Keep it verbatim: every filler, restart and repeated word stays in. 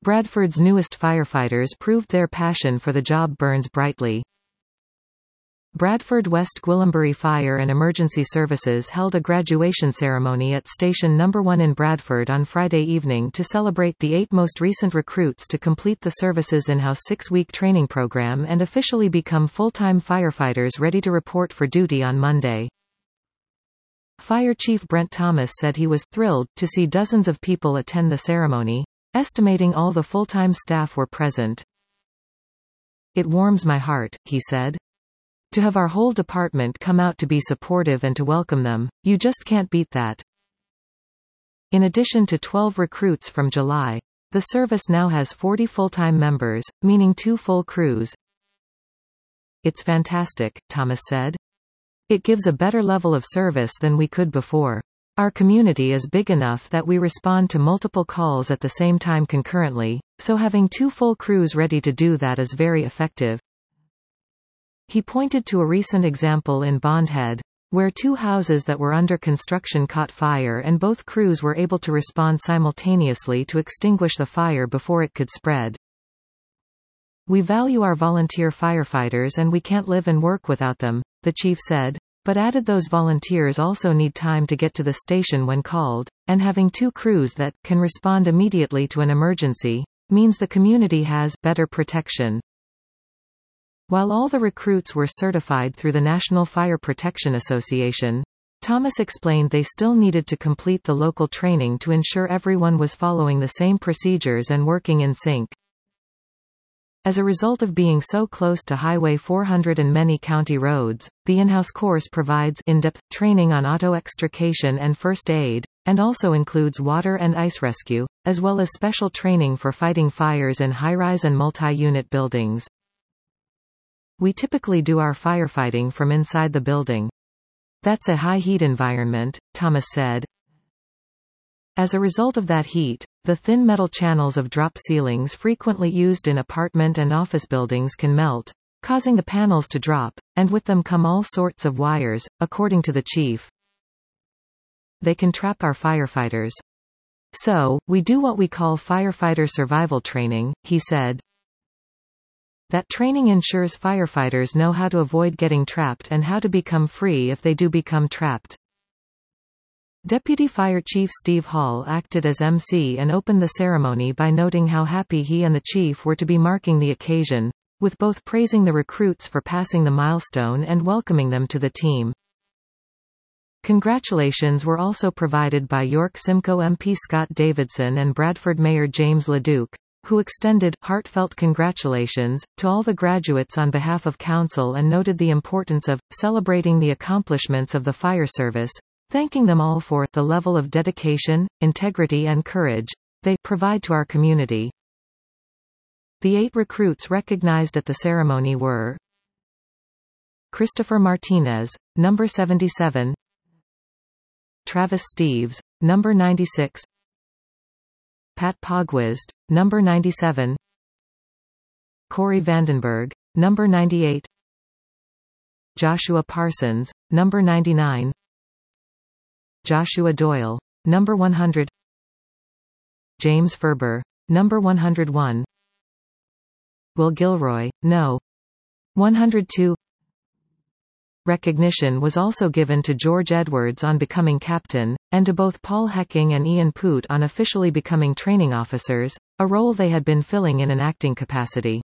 Bradford's newest firefighters proved their passion for the job burns brightly. Bradford West Gwillimbury Fire and Emergency Services held a graduation ceremony at Station Number one in Bradford on Friday evening to celebrate the eight most recent recruits to complete the service's in-house six-week training program and officially become full-time firefighters ready to report for duty on Monday. Fire Chief Brent Thomas said he was thrilled to see dozens of people attend the ceremony, estimating all the full-time staff were present. "It warms my heart," he said. "To have our whole department come out to be supportive and to welcome them, you just can't beat that." In addition to twelve recruits from July, the service now has forty full-time members, meaning two full crews. "It's fantastic," Thomas said. "It gives a better level of service than we could before. Our community is big enough that we respond to multiple calls at the same time concurrently, so having two full crews ready to do that is very effective." He pointed to a recent example in Bond Head, where two houses that were under construction caught fire and both crews were able to respond simultaneously to extinguish the fire before it could spread. "We value our volunteer firefighters and we can't live and work without them," the chief said, but added those volunteers also need time to get to the station when called, and having two crews that can respond immediately to an emergency means the community has better protection. While all the recruits were certified through the National Fire Protection Association, Thomas explained they still needed to complete the local training to ensure everyone was following the same procedures and working in sync. As a result of being so close to Highway four hundred and many county roads, the in-house course provides in-depth training on auto extrication and first aid, and also includes water and ice rescue, as well as special training for fighting fires in high-rise and multi-unit buildings. "We typically do our firefighting from inside the building. That's a high-heat environment," Thomas said. As a result of that heat, the thin metal channels of drop ceilings frequently used in apartment and office buildings can melt, causing the panels to drop, and with them come all sorts of wires, according to the chief. "They can trap our firefighters. So, we do what we call firefighter survival training," he said. That training ensures firefighters know how to avoid getting trapped and how to become free if they do become trapped. Deputy Fire Chief Steve Hall acted as M C and opened the ceremony by noting how happy he and the chief were to be marking the occasion, with both praising the recruits for passing the milestone and welcoming them to the team. Congratulations were also provided by York Simcoe M P Scott Davidson and Bradford Mayor James LeDuc, who extended heartfelt congratulations to all the graduates on behalf of council and noted the importance of celebrating the accomplishments of the fire service, thanking them all for the level of dedication, integrity and courage they provide to our community. The eight recruits recognized at the ceremony were: Christopher Martinez, number seventy-seven, Travis Steves, number ninety-six, Pat Pogwizd, number ninety-seven, Corey Vandenberg, number ninety-eight, Joshua Parsons, number ninety-nine, Joshua Doyle, number one hundred, James Ferber, number one hundred one, Will Gilroy, no. one hundred two. Recognition was also given to George Edwards on becoming captain, and to both Paul Hecking and Ian Poot on officially becoming training officers, a role they had been filling in an acting capacity.